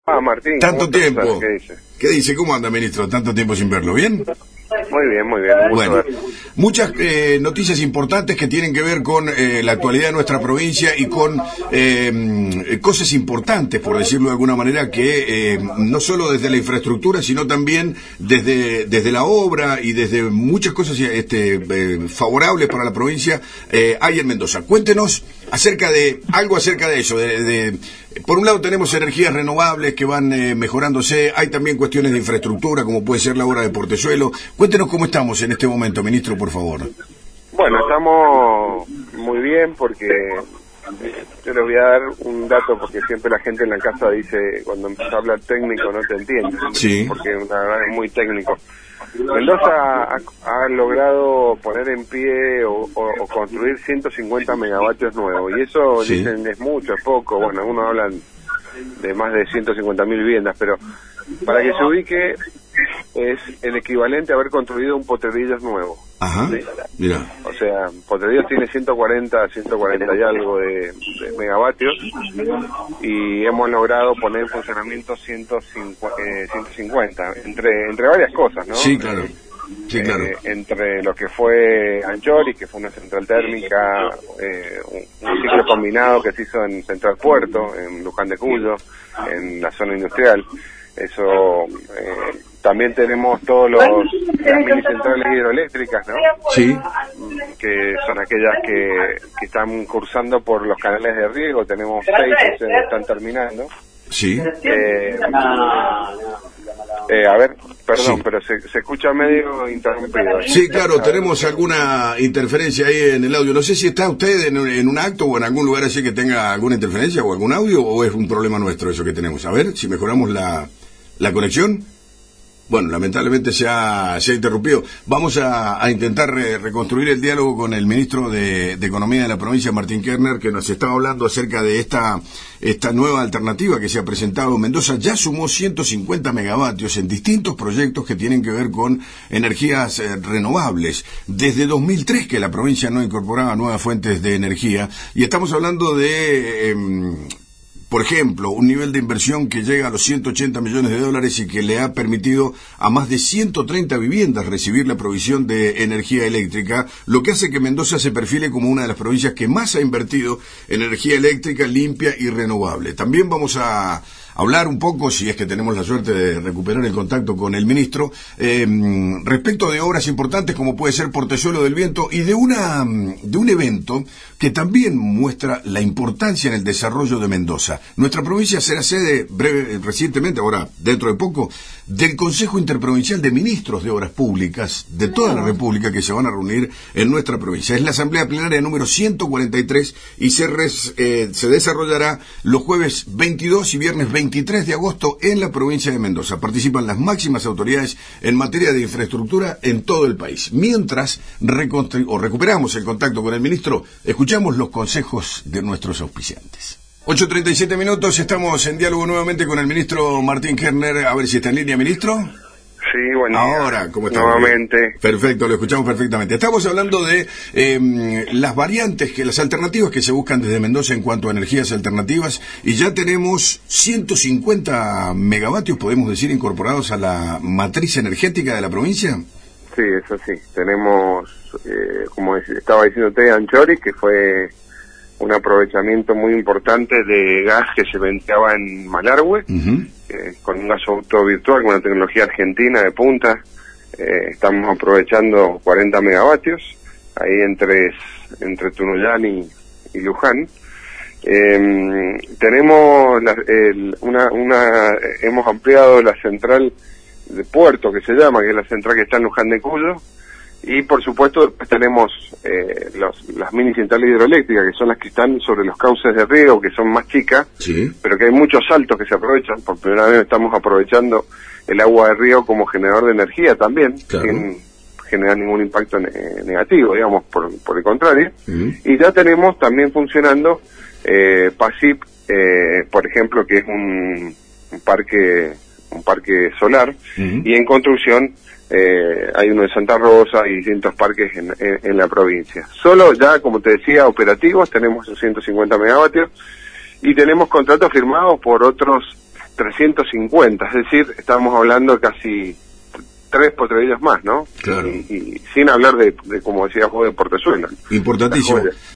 Martín. Tanto tiempo. ¿Qué dice? ¿Qué dice? ¿Cómo anda, ministro? Tanto tiempo sin verlo. ¿Bien? Muy bien, muy bien. Bueno, muchas noticias importantes que tienen que ver con la actualidad de nuestra provincia y con cosas importantes, por decirlo de alguna manera, que no solo desde la infraestructura, sino también desde la obra y desde muchas cosas favorables para la provincia hay en Mendoza. Cuéntenos acerca de eso. Por un lado tenemos energías renovables que van mejorándose, hay también cuestiones de infraestructura, como puede ser la obra de Portezuelo. Cuéntenos cómo estamos en este momento, ministro, por favor. Bueno, estamos muy bien porque yo les voy a dar un dato porque siempre la gente en la casa dice, cuando empieza a hablar técnico no te entiende, sí, porque es muy técnico. Mendoza ha logrado poner en pie o construir 150 megavatios nuevos, y eso sí, dicen es mucho, es poco. Bueno, algunos hablan de más de 150.000 viviendas, pero para que se ubique es el equivalente a haber construido un Potrerillos nuevo. Ajá, ¿sí? Mira. O sea, Potrerillos tiene 140 y algo de megavatios, y hemos logrado poner en funcionamiento 150, entre varias cosas, ¿no? Sí, claro. Sí, claro. Entre lo que fue Anchori, que fue una central térmica, un ciclo combinado que se hizo en Central Puerto, en Luján de Cuyo, en la zona industrial. Eso, también tenemos las mini centrales hidroeléctricas, ¿no? Sí. Que son aquellas que están cursando por los canales de riego. Tenemos 6 que se están terminando. Sí. A ver, perdón, sí, pero se escucha medio interrumpido. Sí, claro, tenemos alguna interferencia ahí en el audio. No sé si está usted en un acto o en algún lugar así que tenga alguna interferencia o algún audio, o es un problema nuestro eso que tenemos. A ver si mejoramos la conexión. Bueno, lamentablemente se ha interrumpido. Vamos a intentar reconstruir el diálogo con el ministro de Economía de la provincia, Martín Kerner, que nos estaba hablando acerca de esta nueva alternativa que se ha presentado. Mendoza ya sumó 150 megavatios en distintos proyectos que tienen que ver con energías renovables. Desde 2003 que la provincia no incorporaba nuevas fuentes de energía, y estamos hablando de por ejemplo, un nivel de inversión que llega a los 180 millones de dólares y que le ha permitido a más de 130 viviendas recibir la provisión de energía eléctrica, lo que hace que Mendoza se perfile como una de las provincias que más ha invertido en energía eléctrica limpia y renovable. También vamos a hablar un poco, si es que tenemos la suerte de recuperar el contacto con el ministro, respecto de obras importantes como puede ser Portezuelo del Viento y de un evento que también muestra la importancia en el desarrollo de Mendoza. Nuestra provincia será sede recientemente, ahora dentro de poco, del Consejo Interprovincial de Ministros de Obras Públicas de toda la República, que se van a reunir en nuestra provincia. Es la Asamblea Plenaria número 143 y se desarrollará los jueves 22 y viernes 23 de agosto en la provincia de Mendoza. Participan las máximas autoridades en materia de infraestructura en todo el país. Mientras recuperamos el contacto con el ministro, escuchamos los consejos de nuestros auspiciantes. 8:37 minutos, estamos en diálogo nuevamente con el ministro Martín Kerner. A ver si está en línea, ministro. Sí, bueno. Ahora, ¿cómo está? Nuevamente. Perfecto, lo escuchamos perfectamente. Estamos hablando de las variantes, las alternativas que se buscan desde Mendoza en cuanto a energías alternativas, y ya tenemos 150 megavatios, podemos decir, incorporados a la matriz energética de la provincia. Sí, eso sí. Tenemos, como estaba diciendo usted, Anchori, que fue un aprovechamiento muy importante de gas que se venteaba en Malargüe, con un gasoducto virtual, con una tecnología argentina de punta. Estamos aprovechando 40 megavatios, ahí entre Tunuyán y Luján. Tenemos hemos ampliado la central de Puerto, que se llama, que es la central que está en Luján de Cuyo. Y por supuesto después tenemos las mini centrales hidroeléctricas, que son las que están sobre los cauces de riego, que son más chicas, sí, pero que hay muchos saltos que se aprovechan. Por primera vez estamos aprovechando el agua de río como generador de energía también, claro, sin generar ningún impacto negativo, digamos, por el contrario. Y ya tenemos también funcionando PASIP, por ejemplo, que es un parque solar, y en construcción hay uno de Santa Rosa y distintos parques en la provincia. Solo ya, como te decía, operativos, tenemos 150 megavatios y tenemos contratos firmados por otros 350, es decir, estamos hablando de casi 3 potrerillos más, ¿no? Claro. Y sin hablar de como decías vos, de Portezuela. Importantísimo.